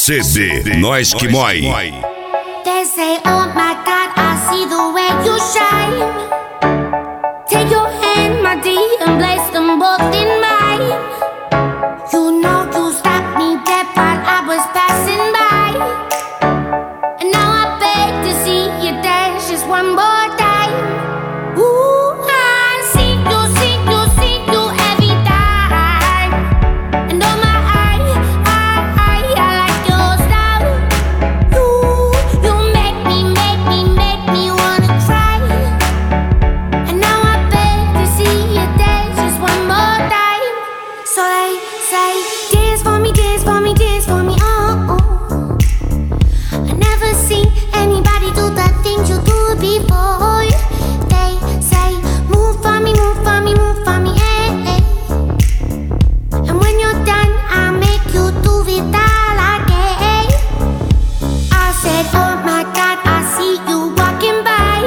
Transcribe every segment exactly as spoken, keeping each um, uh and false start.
C D Nós Que Mói. They say, oh my God, I see the way you shine. Take your hand, my dear, and place them both in mine. You know you stopped me dead while I was passing by. And now I beg to see you dance just one more time. Ooh, I see you, see you, see you every time. And oh my, I, I, I, I like your style. You, you make me, make me, make me wanna cry. And now I beg to see you dance just one more time. So they say, dance for me, dance for me, dance for me, oh, oh. I never seen anybody do the things you do before. They say, move for me, move for me, move for me, eh, eh. And when you're done, I'll make you do it all again. I said, oh my God, I see you walking by.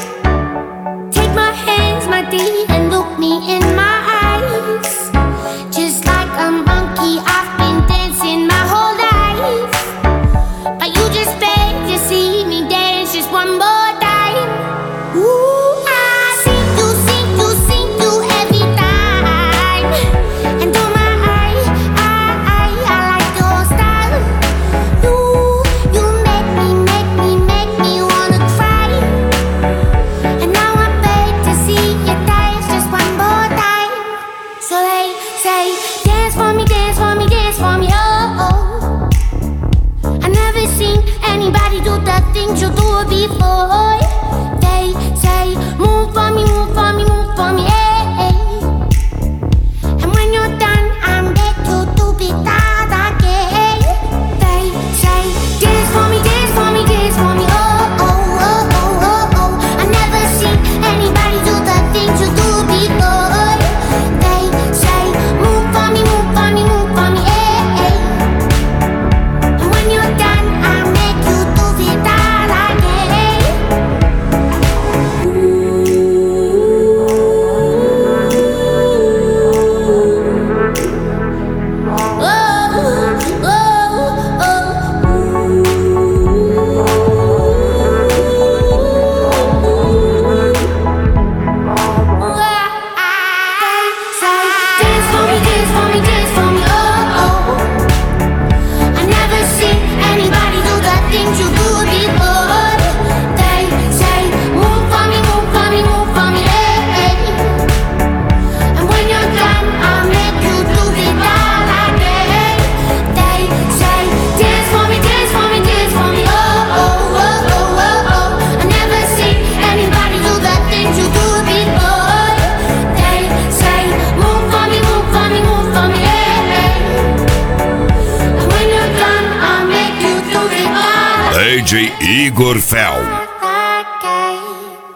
Take my hands, my dear, and look me in my eyes. Just like a monkey, I've been dancing my whole life. But you just beg to see me dance just one more time. Ooh, I see you, see you, see you every time. And oh my, I, I, I, I like your style. You, you make me, make me, make me wanna cry. And now I beg to see you dance just one more time. So they say, dance for me, dance for me, dance for me, oh, oh. I never seen anybody do the things you do before. They say, move for me, move for me, move for me, eh, eh. And when you're done, I'm back to do it all again. They say, dance for me, dance for me, dance for me, oh, oh, oh, oh, oh, oh. I never seen anybody do the things you do before. They say, move for me, move for me, move for me, eh, eh. And when you're done, I'll make you do it all again. Oh, oh, oh. They say, dance for me, dance for me, dance for me, oh, oh. I never seen anybody do the things you do before. They say, move for me, move for me, move for me, eh, eh. And when you're done, I'll make you do it all again. They say, dance for me, dance for me, dance for me, oh, oh, oh, oh, oh, oh. I never seen anybody do the things you do before. They say, move for me, move for me, move for me, eh, eh. And when you're done, I'll make you do it all. D J Igor Fel.